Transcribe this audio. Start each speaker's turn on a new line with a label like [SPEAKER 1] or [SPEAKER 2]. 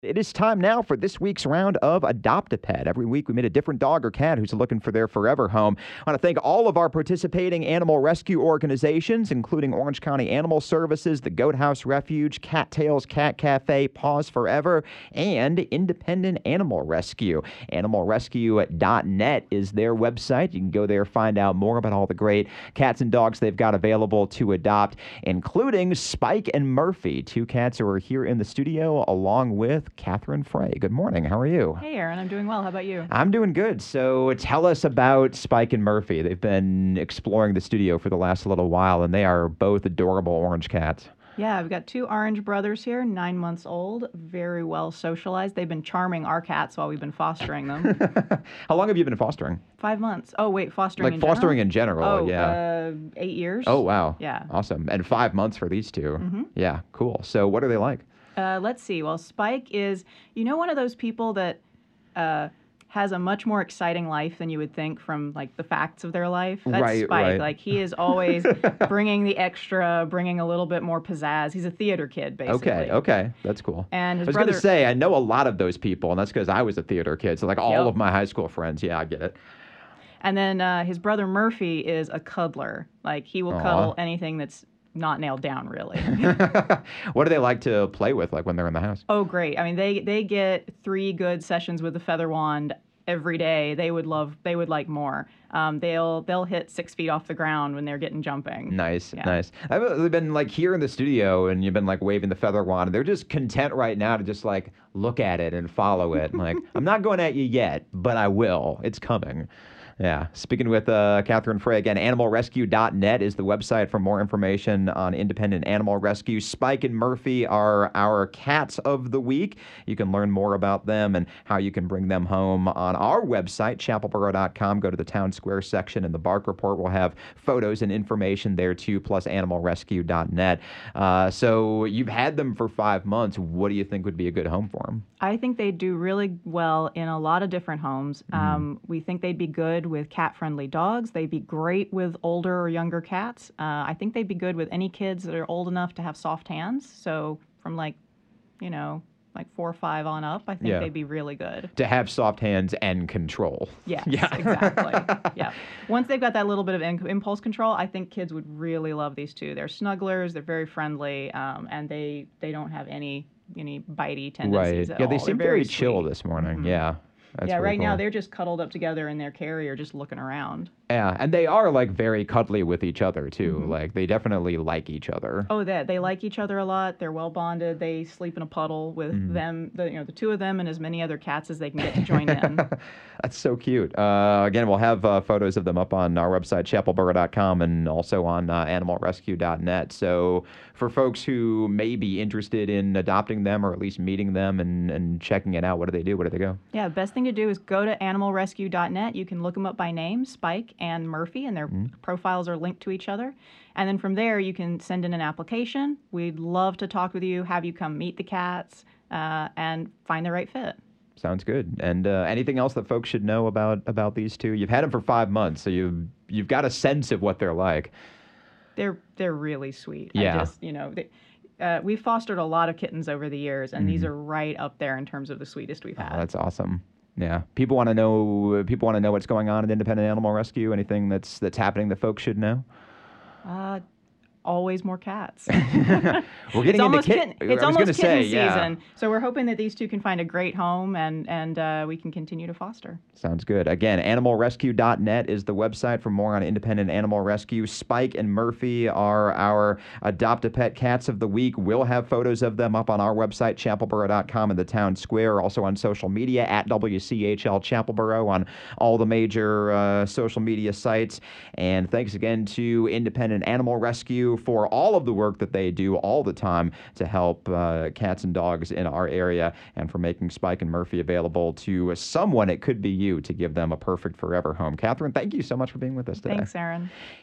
[SPEAKER 1] It is time now for this week's round of Adopt a Pet. Every week we meet a different dog or cat who's looking for their forever home. I want to thank all of our participating animal rescue organizations, including Orange County Animal Services, the Goat House Refuge, Cattails Cat Cafe, Paws Forever, and Independent Animal Rescue. Animalrescue.net is their website. You can go there, find out more about all the great cats and dogs they've got available to adopt, including Spike and Murphy, two cats who are here in the studio along with Catherine Frey. Good morning. How are you?
[SPEAKER 2] Hey, Aaron. I'm doing well. How about you?
[SPEAKER 1] I'm doing good. So tell us about Spike and Murphy. They've been exploring the studio for the last little while, and they are both adorable orange cats.
[SPEAKER 2] Yeah, I've got two orange brothers here, 9 months old, very well socialized. They've been charming our cats while we've been fostering them.
[SPEAKER 1] How long have you been fostering?
[SPEAKER 2] 5 months. Oh, wait, fostering
[SPEAKER 1] Like fostering in general,
[SPEAKER 2] Oh,
[SPEAKER 1] yeah.
[SPEAKER 2] 8 years.
[SPEAKER 1] Oh, wow.
[SPEAKER 2] Yeah.
[SPEAKER 1] Awesome. And 5 months for these two.
[SPEAKER 2] Mm-hmm.
[SPEAKER 1] Yeah, cool. So what are they like?
[SPEAKER 2] Let's see. Well, Spike is, one of those people that has a much more exciting life than you would think from like the facts of their life. That's
[SPEAKER 1] Right,
[SPEAKER 2] Spike.
[SPEAKER 1] right.
[SPEAKER 2] Like he is always bringing the extra, bringing a little bit more pizzazz. He's a theater kid, basically.
[SPEAKER 1] Okay. That's cool.
[SPEAKER 2] And his
[SPEAKER 1] I was
[SPEAKER 2] brother.
[SPEAKER 1] going to say, I know a lot of those people, and that's because I was a theater kid. So like all
[SPEAKER 2] Yep.
[SPEAKER 1] of my high school friends, yeah, I get it.
[SPEAKER 2] And then his brother Murphy is a cuddler. Like he will
[SPEAKER 1] Aw.
[SPEAKER 2] cuddle anything that's not nailed down, really.
[SPEAKER 1] What do they like to play with, like when they're in the house?
[SPEAKER 2] Oh, great. I mean, they get 3 good sessions with the feather wand every day. They would like more. They'll hit 6 feet off the ground when they're getting jumping.
[SPEAKER 1] Nice,
[SPEAKER 2] Yeah.
[SPEAKER 1] nice. I've been like here in the studio, and you've been like waving the feather wand, and they're just content right now to just like look at it and follow it. Like, I'm not going at you yet, but I will. It's coming. Yeah. Speaking with Catherine Frey, again, animalrescue.net is the website for more information on independent animal rescue. Spike and Murphy are our cats of the week. You can learn more about them and how you can bring them home on our website, chapelboro.com. Go to the Town Square section, and the Bark Report will have photos and information there too, plus animalrescue.net. So you've had them for 5 months. What do you think would be a good home for them?
[SPEAKER 2] I think they do really well in a lot of different homes. We think they'd be good with cat-friendly dogs. They'd be great with older or younger cats. I think they'd be good with any kids that are old enough to have soft hands. So from like 4 or 5 on up, I think
[SPEAKER 1] Yeah.
[SPEAKER 2] they'd be really good.
[SPEAKER 1] To have soft hands and control.
[SPEAKER 2] Yes,
[SPEAKER 1] Yeah.
[SPEAKER 2] exactly. Yeah. Once they've got that little bit of impulse control, I think kids would really love these two. They're snugglers. They're very friendly, and they don't have any bitey tendencies
[SPEAKER 1] Right.
[SPEAKER 2] at
[SPEAKER 1] Yeah,
[SPEAKER 2] all.
[SPEAKER 1] they
[SPEAKER 2] They're
[SPEAKER 1] seem very chill
[SPEAKER 2] sweet.
[SPEAKER 1] this morning.
[SPEAKER 2] Mhm.
[SPEAKER 1] Yeah. That's
[SPEAKER 2] Yeah,
[SPEAKER 1] really
[SPEAKER 2] right now
[SPEAKER 1] cool.
[SPEAKER 2] they're just cuddled up together in their carrier, just looking around.
[SPEAKER 1] Yeah, and they are like very cuddly with each other too.
[SPEAKER 2] Mhm.
[SPEAKER 1] Like they definitely like each other.
[SPEAKER 2] Oh, they like each other a lot. They're well bonded. They sleep in a puddle with them, the 2 of them, and as many other cats as they can get to join in.
[SPEAKER 1] That's so cute. Again, we'll have photos of them up on our website, chapelboro.com, and also on animalrescue.net. So for folks who may be interested in adopting them or at least meeting them and checking it out, what do they do? Where do they go?
[SPEAKER 2] Yeah, best thing to do is go to animalrescue.net. You can look them up by name, Spike and Murphy, and their profiles are linked to each other. And then from there, you can send in an application. We'd love to talk with you, have you come meet the cats, and find the right fit.
[SPEAKER 1] Sounds good. And anything else that folks should know about these two? You've had them for 5 months, so you've got a sense of what they're like.
[SPEAKER 2] They're really sweet.
[SPEAKER 1] Yeah.
[SPEAKER 2] I just, we've fostered a lot of kittens over the years, and these are right up there in terms of the sweetest we've
[SPEAKER 1] Oh,
[SPEAKER 2] had.
[SPEAKER 1] that's awesome. Yeah. People want to know what's going on at Independent Animal Rescue. Anything that's happening that folks should know?
[SPEAKER 2] Always more cats.
[SPEAKER 1] We're getting into kitten.
[SPEAKER 2] It's
[SPEAKER 1] I was
[SPEAKER 2] almost
[SPEAKER 1] gonna
[SPEAKER 2] kitten
[SPEAKER 1] say,
[SPEAKER 2] season,
[SPEAKER 1] yeah.
[SPEAKER 2] so we're hoping that these two can find a great home and we can continue to foster.
[SPEAKER 1] Sounds good. Again, animalrescue.net is the website for more on independent animal rescue. Spike and Murphy are our Adopt-A-Pet Cats of the Week. We'll have photos of them up on our website, chapelboro.com, and the Town Square. Also on social media, at WCHL Chapelboro on all the major social media sites. And thanks again to Independent Animal Rescue for all of the work that they do all the time to help cats and dogs in our area, and for making Spike and Murphy available to someone, it could be you, to give them a perfect forever home. Catherine, thank you so much for being with us today.
[SPEAKER 2] Thanks, Aaron.